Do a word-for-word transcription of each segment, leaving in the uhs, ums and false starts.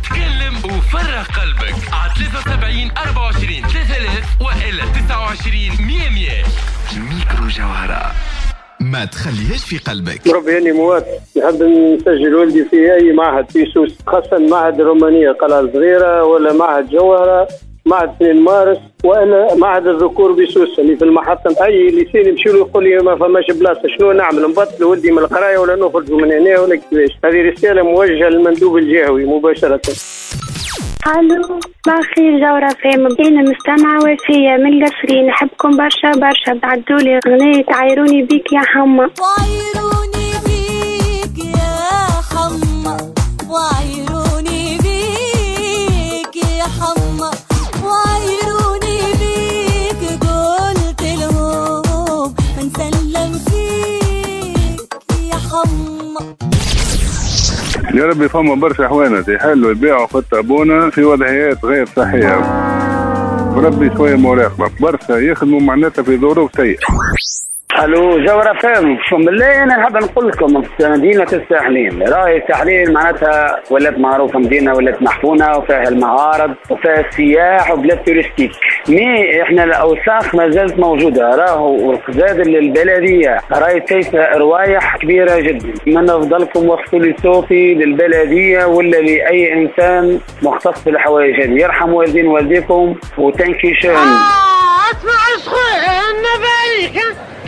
تكلم وفرغ قلبك على ثلاثة وسبعين أربعة وعشرين ثلاثة آلاف وإلا تسعة وعشرين مية مية. ميكرو جوهرة، ما تخليهاش في قلبك. ربي اني موافق، نحب نسجل ولدي في اي معهد في سوس، خاصه معهد الرومانيه قلعه صغيره، ولا معهد جوهره، معهد اثنين مارس، وانا معهد الذكور بسوس اللي في المحطه. اي لسان يمشي له يقول لي ما فماش بلاصه، شنو نعمل؟ نبطل ولدي من القرايه ولا نخرج من هنا ولا كيفاش؟ هذه رساله موجهه للمندوب الجهوي مباشره. الو، ما خير جورة فيم، انا مستمعة وفية من القصرين، نحبكم برشا برشا، بعدولي اغنية عايروني بيك يا حما. وعايروني بيك يا حما، وعايروني بيك يا حما، وعايروني بيك، قلت لهم منسلم فيك يا حما. يا ربي فما برشا حوانت يحلوا يبيعوا في التابونة في وضعيات غير صحية، بربي شوية مراقبة، برشا يخدموا معناتها في ظروف سيئة. الو جورة فهم بالله، انا نحب نقول لكم مدينة الساحلين، راهي الساحلين معناتها ولات معروفة مدينة، ولات محفونة وفيها المعارض وفيها السياح وبلاد تورستيك، مي احنا الاوساخ ما زالت موجودة، راهو والقزاد البلدية راهي تيسها روايح كبيرة جدا. من افضلكم وصلوا لي صوتي للبلدية ولا لأي انسان مختص بالحوايج هذه، يرحم والدين والديكم وتنكي شون. اسمع اخوي النبي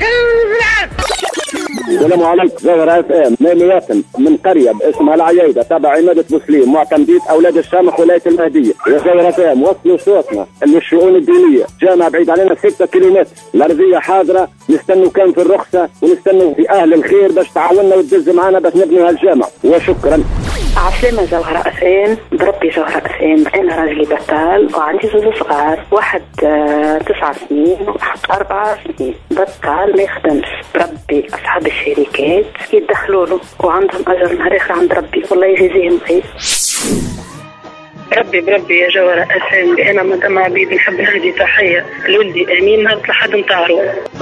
السلام عليكم. جوهرة اف ام مواطن من قرية اسمها العيايدة تبع عمادة بوسليم، معتمدية اولاد الشامخ ولاية المهدية. يا جوهرة اف ام وصلوا صوتنا للشؤون الدينية، جامع بعيد علينا ستة كيلومتر، الارضية حاضرة، نستنوا كان في الرخصة ونستنوا في اهل الخير باش تعاوننا وتدز معنا باش نبنوا هالجامع، وشكرا. عسلامة جوهرة أسان، بربي جوهرة أسان، أنا راجلي بطال وعندي زوج صغار، واحد آه تسع سنين وواحد أربع سنين، بطال ما يخدمش، بربي أصحاب الشركات يدخلوا له وعندهم أجر نهار آخر عند ربي، والله يجزيهم خير. ربي بربي يا جوهرة أسان، أنا مدام عبيد نحب نهدي تحية لولدي أمين نهار الأحد نتاعو.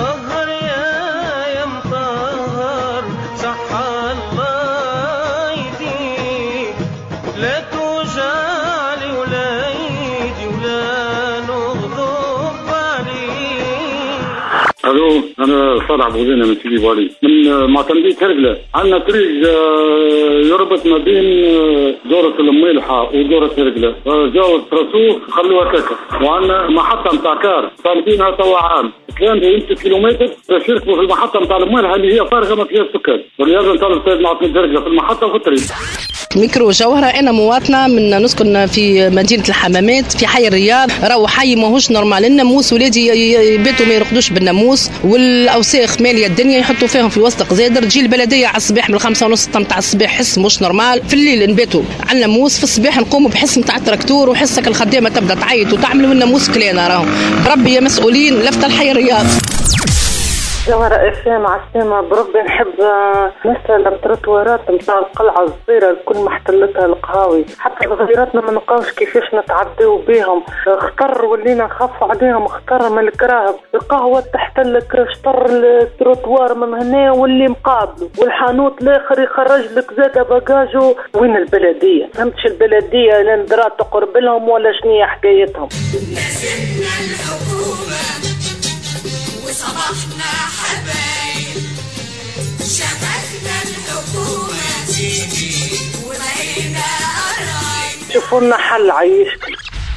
الو، انا صالح بوزينة من سيدي بوالي من معتمدية هرقلة. عندنا طريق يربط ما بين دورة الميلحة ودورة هرقلة، جاوز رسوخ خلوها كاكا، وعندنا محطة متاع كار طالبينها توا عام كان يمشي كيلومتر باش يركبوا في المحطة متاع الميلحة اللي هي فارغة ما فيها سكان، ولهذا نطالب سيد معتمد هرقلة في المحطة وفي الطريق. ميكرو جوهرة، أنا مواطنة من نسكن في مدينة الحمامات في حي الرياض، راهو حي ماهوش نورمال، الناموس ولادي يباتوا ما يرقدوش بالناموس، والأوساخ مالية الدنيا يحطوا فيهم في وسط قزادر، تجي البلدية على الصباح من الخمسة ونص متاع الصباح حس مش نورمال، في الليل نباتوا على الناموس، في الصباح نقوموا بحس متاع التراكتور وحسك الخدامة تبدا تعيط وتعمل والناموس كلينا، راهو بربي يا مسؤولين لفت الحي الرياض. جوهرة افام عسلامة، بربي نحب نسأل التروتوارات نتاع القلعة الصغيرة كل ما احتلتها القهاوي، حتى صغيراتنا ما نلقاوش كيفاش نتعداو بهم، خطر ولينا نخاف عليهم، خطر من الكراهب، القهوة تحتلك شطر التروتوار من هنا واللي مقابله، والحانوت الاخر يخرج لك زاد باجاجو. وين البلدية؟ فهمتش البلدية لان درات تقرب لهم ولا شنية حكايتهم؟ صباحنا حبايب شبكنا الحكومة تيجي وبقينا قرايب، شوفوا لنا حل عيشكم.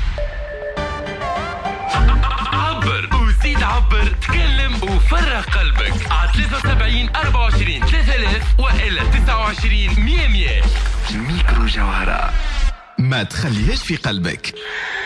عبر وزيد عبر، تكلم وفرغ قلبك على ثلاثة وسبعين أربعة وعشرين ثلاثة آلاف وإلا تسعة وعشرين مية مية. ميكرو جوهرة، ما تخليهاش في قلبك.